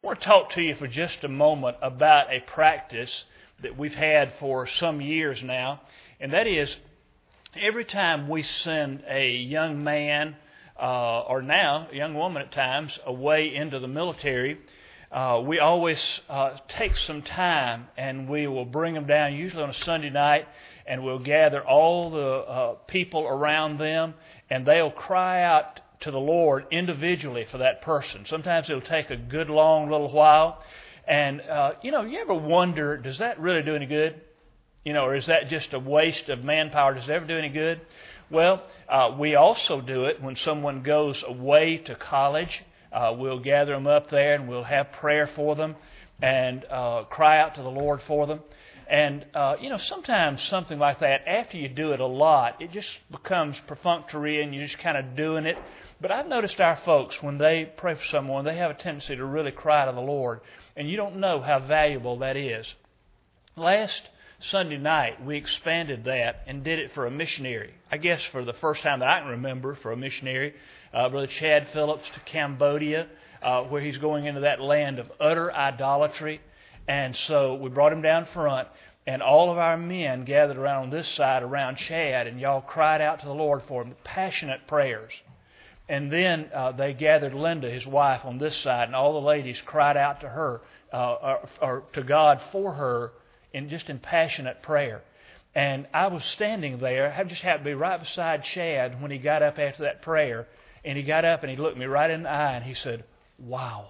I want to talk to you for just a moment about a practice that we've had for some years now, and that is every time we send a young man or now a young woman at times away into the military, we always take some time and we will bring them down, usually on a Sunday night, and we'll gather all the people around them, and they'll cry out to the Lord individually for that person. Sometimes it'll take a good long little while. And, you ever wonder, does that really do any good? Or is that just a waste of manpower? Does it ever do any good? Well, we also do it when someone goes away to college. We'll gather them up there and we'll have prayer for them and cry out to the Lord for them. And, sometimes something like that, after you do it a lot, it just becomes perfunctory and you're just kind of doing it. But I've noticed our folks, when they pray for someone, they have a tendency to really cry to the Lord. And you don't know how valuable that is. Last Sunday night, we expanded that and did it for a missionary. I guess for the first time that I can remember for a missionary, Brother Chad Phillips to Cambodia, where he's going into that land of utter idolatry. And so we brought him down front, and all of our men gathered around on this side around Chad, and y'all cried out to the Lord for him, passionate prayers. And then they gathered Linda, his wife, on this side, and all the ladies cried out to her, or to God for her, in passionate prayer. And I was standing there. I just happened to be right beside Chad when he got up after that prayer. And he got up and he looked me right in the eye and he said, "Wow.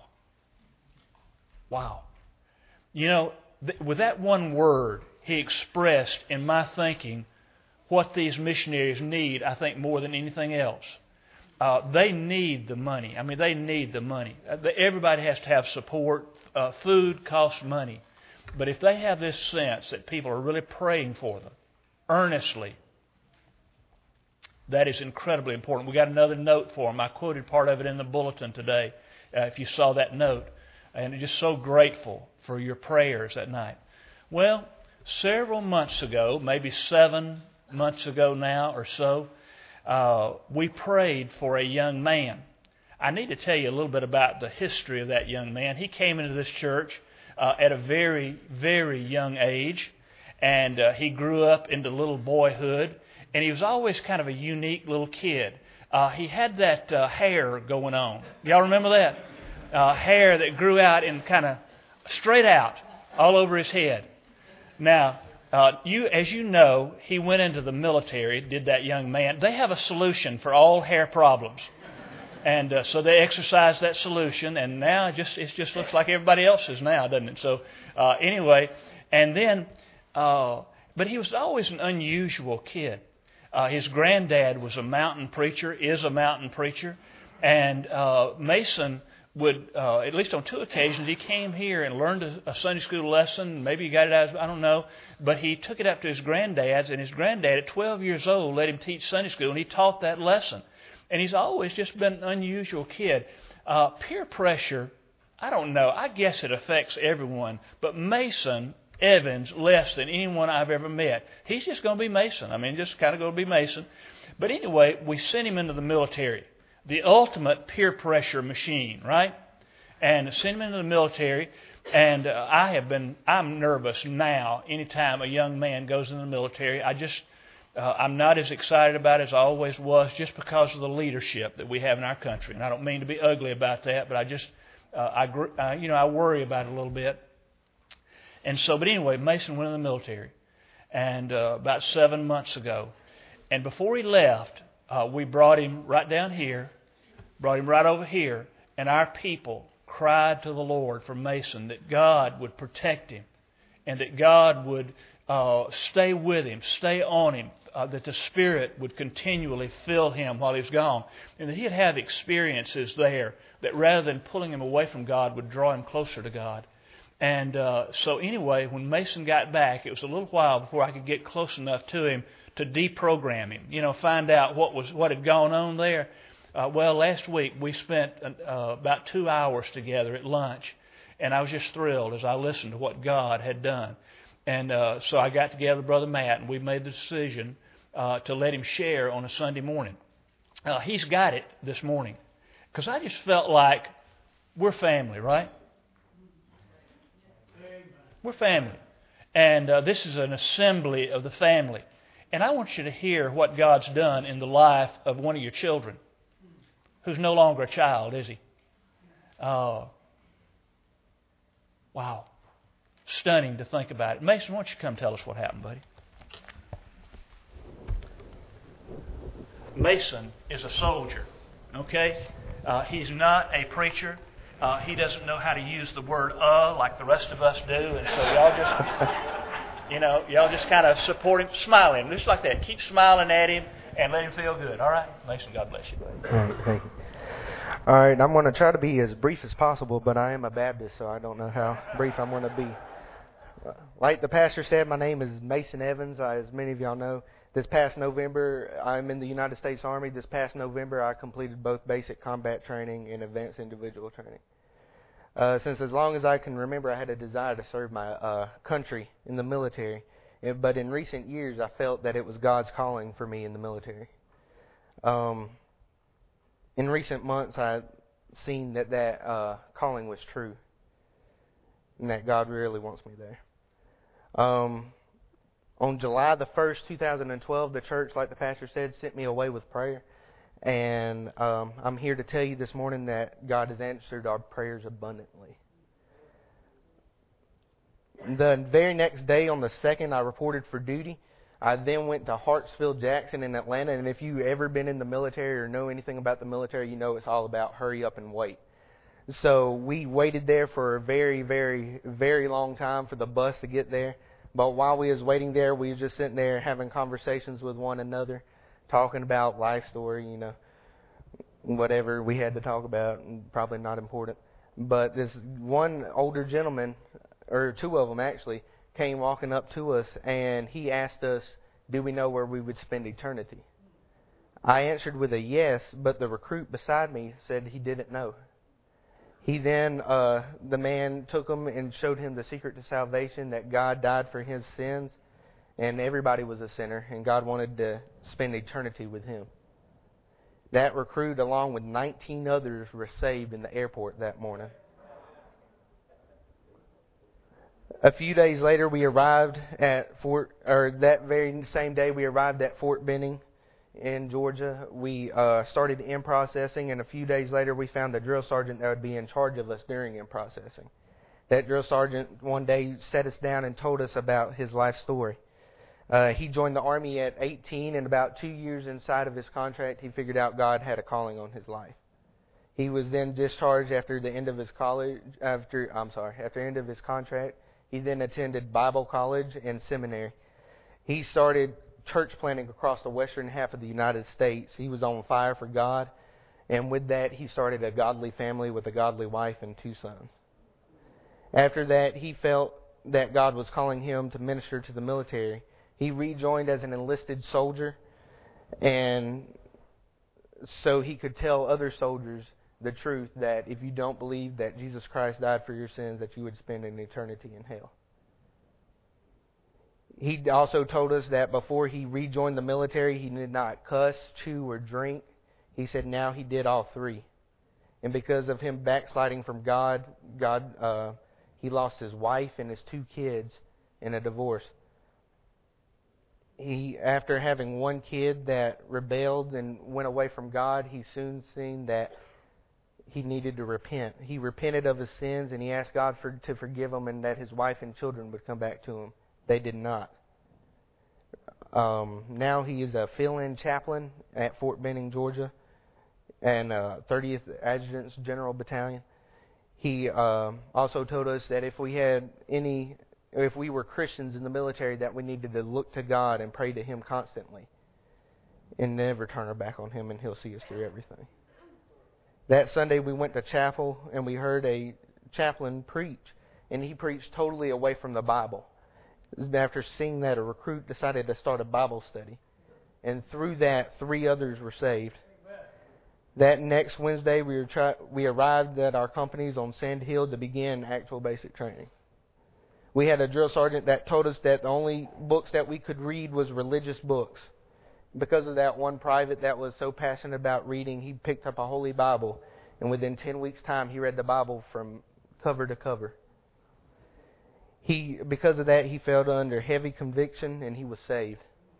Wow." With that one word, he expressed in my thinking what these missionaries need, I think, more than anything else. They need the money. They need the money. Everybody has to have support. Food costs money. But if they have this sense that people are really praying for them, earnestly, that is incredibly important. We got another note for them. I quoted part of it in the bulletin today, if you saw that note. And I'm just so grateful for your prayers that night. Well, several months ago, maybe 7 months ago now or so, we prayed for a young man. I need to tell you a little bit about the history of that young man. He came into this church at a very, very young age, and he grew up into little boyhood, and he was always kind of a unique little kid. He had that hair going on. Y'all remember that? Hair that grew out and kind of straight out all over his head. Now, as you know, he went into the military, did that young man. They have a solution for all hair problems. And so they exercised that solution, and now it just looks like everybody else's now, doesn't it? So anyway, and then, but he was always an unusual kid. His granddad was a mountain preacher, is a mountain preacher, and Mason would, at least on 2 occasions, he came here and learned a Sunday school lesson. Maybe he got it out, I don't know. But he took it up to his granddad's, and his granddad at 12 years old let him teach Sunday school, and he taught that lesson. And he's always just been an unusual kid. Peer pressure, I don't know. I guess it affects everyone. But Mason Evans, less than anyone I've ever met. He's just going to be Mason. Just kind of going to be Mason. But anyway, we sent him into the military. The ultimate peer pressure machine, right? And sent him into the military. And I'm nervous now anytime a young man goes into the military. I'm not as excited about it as I always was, just because of the leadership that we have in our country. And I don't mean to be ugly about that, but I worry about it a little bit. And so, but anyway, Mason went in the military, and about 7 months ago. And before he left, we brought him right down here, brought him right over here, and our people cried to the Lord for Mason that God would protect him, and that God would stay with him, stay on him, that the Spirit would continually fill him while he's gone, and that he'd have experiences there that rather than pulling him away from God would draw him closer to God. And so anyway, when Mason got back, it was a little while before I could get close enough to him to deprogram him, find out what had gone on there. Last week we spent about 2 hours together at lunch, and I was just thrilled as I listened to what God had done. And so I got together with Brother Matt, and we made the decision to let him share on a Sunday morning. He's got it this morning, because I just felt like we're family, right? We're family. And this is an assembly of the family. And I want you to hear what God's done in the life of one of your children, who's no longer a child, is he? Wow. Stunning to think about it. Mason, why don't you come tell us what happened, buddy? Mason is a soldier, okay? He's not a preacher. He doesn't know how to use the word like the rest of us do. And so y'all just kind of support him, smile at him, just like that. Keep smiling at him and let him feel good. All right? Mason, God bless you, buddy. All right, thank you. All right, I'm going to try to be as brief as possible, but I am a Baptist, so I don't know how brief I'm going to be. Like the pastor said, my name is Mason Evans. As many of y'all know, this past November, I'm in the United States Army. This past November, I completed both basic combat training and advanced individual training. Since as long as I can remember, I had a desire to serve my country in the military. But in recent years, I felt that it was God's calling for me in the military. In recent months, I've seen that calling was true, and that God really wants me there. On July the 1st, 2012, the church, like the pastor said, sent me away with prayer. And I'm here to tell you this morning that God has answered our prayers abundantly. The very next day, on the 2nd, I reported for duty. I then went to Hartsfield-Jackson in Atlanta. And if you've ever been in the military or know anything about the military, you know it's all about hurry up and wait. So we waited there for a very, very, very long time for the bus to get there. But while we was waiting there, we was just sitting there having conversations with one another, talking about life story, whatever we had to talk about, probably not important. But this one older gentleman, or two of them actually, came walking up to us, and he asked us, do we know where we would spend eternity? I answered with a yes, but the recruit beside me said he didn't know. He then, the man took him and showed him the secret to salvation, that God died for his sins, and everybody was a sinner, and God wanted to spend eternity with him. That recruit, along with 19 others, were saved in the airport that morning. A few days later, we arrived at that very same day, we arrived at Fort Benning in Georgia. We started in processing, and a few days later, we found a drill sergeant that would be in charge of us during in processing. That drill sergeant one day sat us down and told us about his life story. He joined the Army at 18, and about 2 years inside of his contract, he figured out God had a calling on his life. He was then discharged after the end of his after end of his contract. He then attended Bible college and seminary. He started church planting across the western half of the United States. He was on fire for God, and with that, he started a godly family with a godly wife and 2 sons. After that, he felt that God was calling him to minister to the military. He rejoined as an enlisted soldier, and so he could tell other soldiers the truth that if you don't believe that Jesus Christ died for your sins, that you would spend an eternity in hell. He also told us that before he rejoined the military, he did not cuss, chew, or drink. He said now he did all 3. And because of him backsliding from God, he lost his wife and his 2 kids in a divorce. After having 1 kid that rebelled and went away from God, he soon seen that he needed to repent. He repented of his sins, and he asked God to forgive him, and that his wife and children would come back to him. They did not. Now he is a fill-in chaplain at Fort Benning, Georgia, and 30th Adjutant's General Battalion. He also told us that if we were Christians in the military, that we needed to look to God and pray to Him constantly and never turn our back on Him, and He'll see us through everything. That Sunday we went to chapel, and we heard a chaplain preach, and he preached totally away from the Bible. After seeing that, a recruit decided to start a Bible study, and through that, 3 others were saved. That next Wednesday, we arrived at our companies on Sand Hill to begin actual basic training. We had a drill sergeant that told us that the only books that we could read was religious books. Because of that, one private that was so passionate about reading, he picked up a Holy Bible, and within 10 weeks' time, he read the Bible from cover to cover. Because of that, he fell under heavy conviction and he was saved.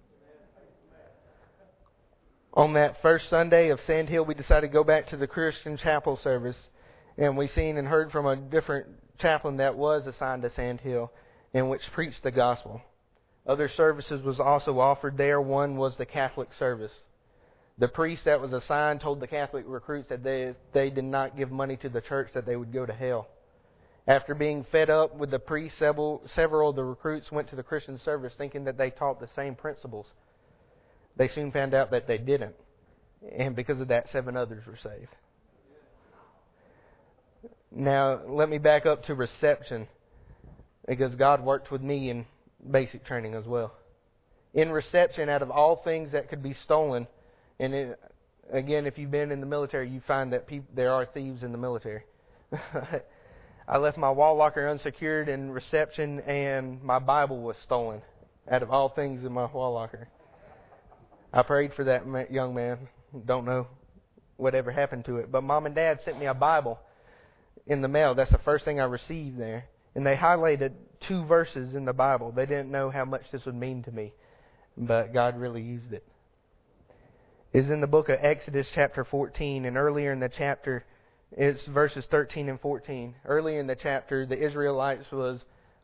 On that first Sunday of Sand Hill, we decided to go back to the Christian chapel service, and we seen and heard from a different chaplain that was assigned to Sand Hill, in which preached the gospel. Other services was also offered there. One was the Catholic service. The priest that was assigned told the Catholic recruits that they did not give money to the church, that they would go to hell. After being fed up with the priest, several of the recruits went to the Christian service thinking that they taught the same principles. They soon found out that they didn't. And because of that, 7 others were saved. Now, let me back up to reception, because God worked with me in basic training as well. In reception, out of all things that could be stolen, and again, if you've been in the military, you find that there are thieves in the military. I left my wall locker unsecured in reception, and my Bible was stolen out of all things in my wall locker. I prayed for that young man. Don't know whatever happened to it. But Mom and Dad sent me a Bible in the mail. That's the first thing I received there. And they highlighted 2 verses in the Bible. They didn't know how much this would mean to me, but God really used it. It's in the book of Exodus chapter 14, and earlier in the chapter, it's verses 13 and 14. Earlier in the chapter, the Israelites was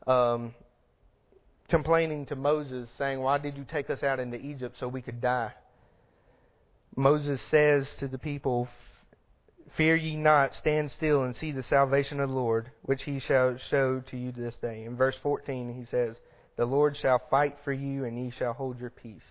complaining to Moses, saying, "Why did you take us out into Egypt so we could die?" Moses says to the people, "Fear ye not, stand still and see the salvation of the Lord, which he shall show to you this day." In verse 14 he says, "The Lord shall fight for you, and ye shall hold your peace."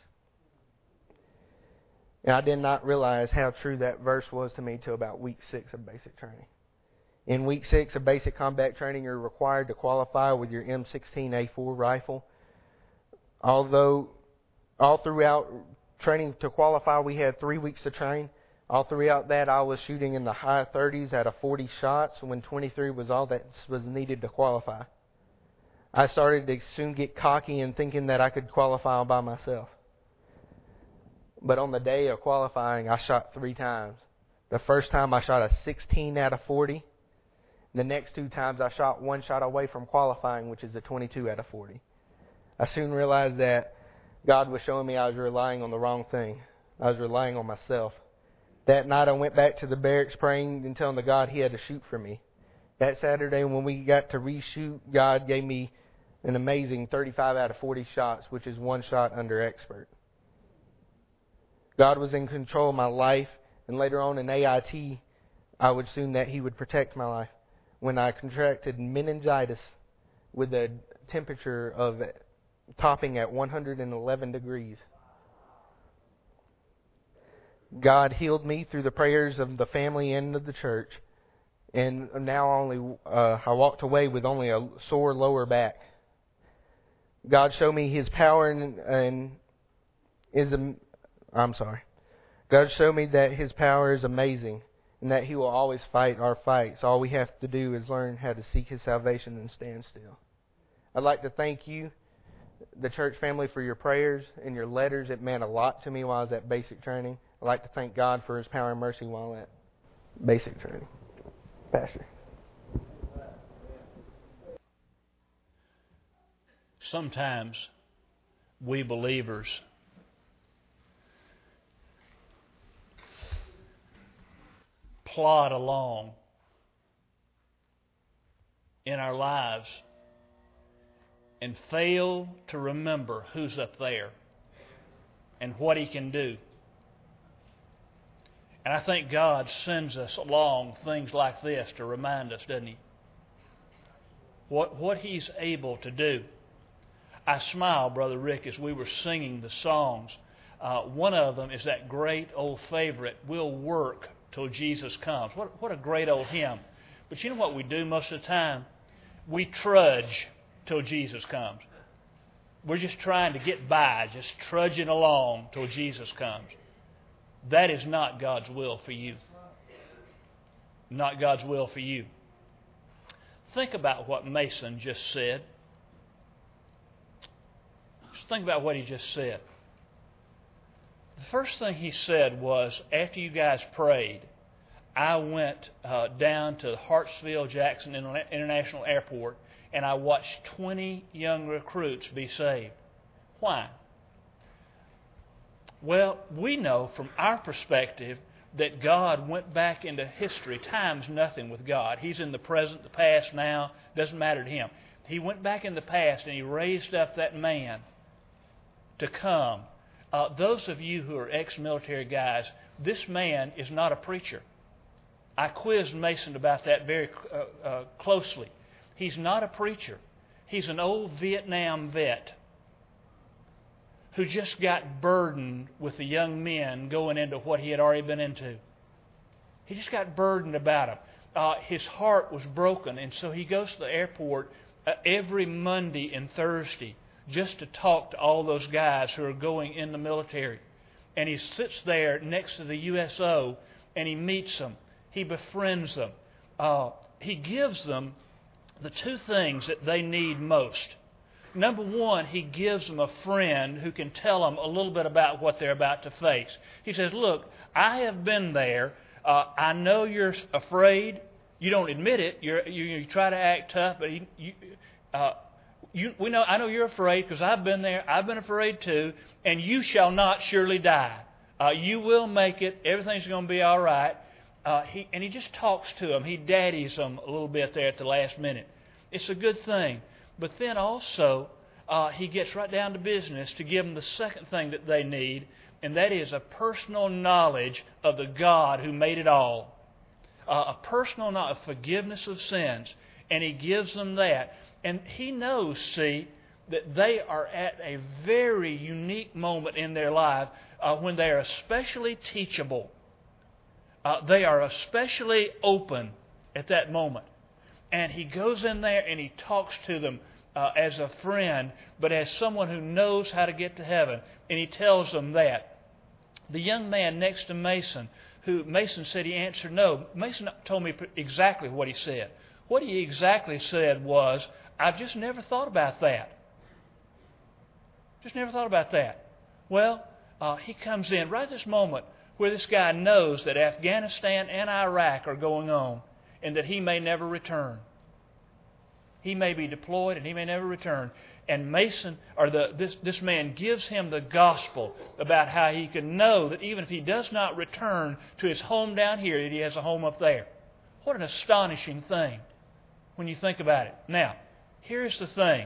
And I did not realize how true that verse was to me till about week 6 of basic training. In week 6 of basic combat training, you're required to qualify with your M16A4 rifle. Although all throughout training to qualify, we had 3 weeks to train. All throughout that, I was shooting in the high 30s out of 40 shots when 23 was all that was needed to qualify. I started to soon get cocky and thinking that I could qualify all by myself. But on the day of qualifying, I shot 3 times. The first time I shot a 16 out of 40. The next 2 times I shot 1 shot away from qualifying, which is a 22 out of 40. I soon realized that God was showing me I was relying on the wrong thing. I was relying on myself. That night I went back to the barracks praying and telling the God He had to shoot for me. That Saturday when we got to reshoot, God gave me an amazing 35 out of 40 shots, which is 1 shot under expert. God was in control of my life, and later on in AIT, I would assume that He would protect my life. When I contracted meningitis with a temperature of topping at 111 degrees. God healed me through the prayers of the family and of the church, and now I walked away with only a sore lower back. God showed me His power God showed me that His power is amazing, and that He will always fight our fights. All we have to do is learn how to seek His salvation and stand still. I'd like to thank you, the church family, for your prayers and your letters. It meant a lot to me while I was at basic training. I'd like to thank God for His power and mercy while at basic training. Pastor. Sometimes we believers plod along in our lives and fail to remember who's up there and what He can do. And I think God sends us along things like this to remind us, doesn't He? What He's able to do. I smiled, Brother Rick, as we were singing the songs. One of them is that great old favorite, "We'll Work Till Jesus Comes." What a great old hymn. But you know what we do most of the time? We trudge till Jesus comes. We're just trying to get by, just trudging along till Jesus comes. That is not God's will for you. Not God's will for you. Think about what Mason just said. Just think about what he just said. The first thing he said was, after you guys prayed, I went down to Hartsfield-Jackson International Airport, and I watched 20 young recruits be saved. Why? Well, we know from our perspective that God went back into history. Time's nothing with God. He's in the present, the past, now. Doesn't matter to Him. He went back in the past and He raised up that man to come. Those of you who are ex-military guys, this man is not a preacher. I quizzed Mason about that very closely. He's not a preacher. He's an old Vietnam vet who just got burdened with the young men going into what he had already been into. He just got burdened about them. His heart was broken, and so he goes to the airport every Monday and Thursday just to talk to all those guys who are going in the military. And he sits there next to the USO, and he meets them. He befriends them. He gives them the two things that they need most. Number one, he gives them a friend who can tell them a little bit about what they're about to face. He says, look, I have been there. I know you're afraid. You don't admit it. You try to act tough, but I know you're afraid because I've been there. I've been afraid too. And you shall not surely die. You will make it. Everything's going to be all right. And he just talks to them. He daddies them a little bit there at the last minute. It's a good thing. But then also, he gets right down to business to give them the second thing that they need, and that is a personal knowledge of the God who made it all. A personal knowledge of forgiveness of sins. And he gives them that. And he knows, see, that they are at a very unique moment in their life when they are especially teachable. They are especially open at that moment. And he goes in there and he talks to them as a friend, but as someone who knows how to get to heaven. And he tells them that. The young man next to Mason, who Mason said he answered no. Mason told me exactly what he said. What he exactly said was, I've just never thought about that. Just never thought about that. Well, he comes in right at this moment where this guy knows that Afghanistan and Iraq are going on and that he may never return. He may be deployed and he may never return. And Mason, or this man, gives him the gospel about how he can know that even if he does not return to his home down here, that he has a home up there. What an astonishing thing when you think about it. Now, here's the thing.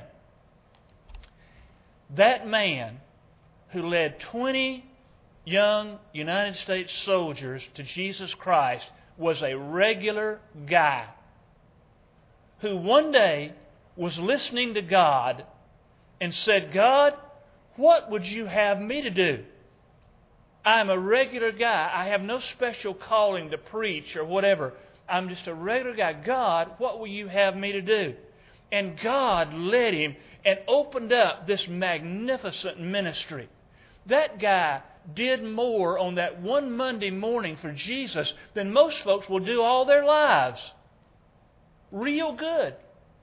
That man who led 20 young United States soldiers to Jesus Christ was a regular guy who one day was listening to God and said, God, what would you have me to do? I'm a regular guy. I have no special calling to preach or whatever. I'm just a regular guy. God, what will you have me to do? And God led him and opened up this magnificent ministry. That guy did more on that one Monday morning for Jesus than most folks will do all their lives. Real good.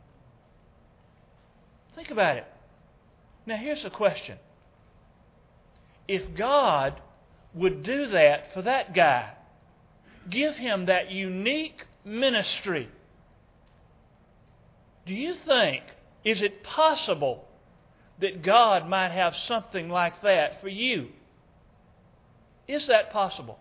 Think about it. Now here's the question. If God would do that for that guy, give him that unique ministry, do you think, is it possible that God might have something like that for you? Is that possible?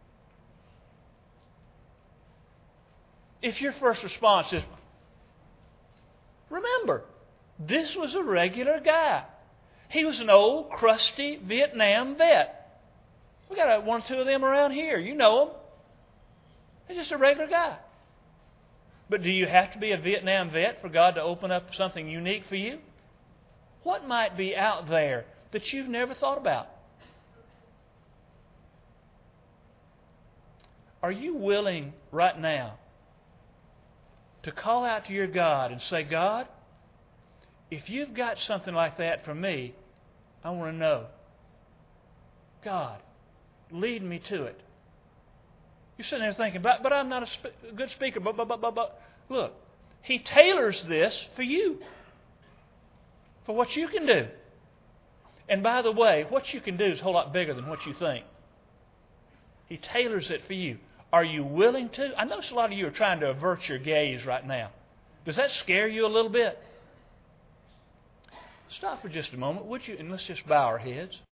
If your first response is, remember, this was a regular guy. He was an old, crusty Vietnam vet. We got one or two of them around here. You know them. He's just a regular guy. But do you have to be a Vietnam vet for God to open up something unique for you? What might be out there that you've never thought about? Are you willing right now to call out to your God and say, God, if you've got something like that for me, I want to know. God, lead me to it. You're sitting there thinking, but I'm not a good speaker. But. Look, He tailors this for you, for what you can do. And by the way, what you can do is a whole lot bigger than what you think. He tailors it for you. Are you willing to? I notice a lot of you are trying to avert your gaze right now. Does that scare you a little bit? Stop for just a moment, would you? And let's just bow our heads.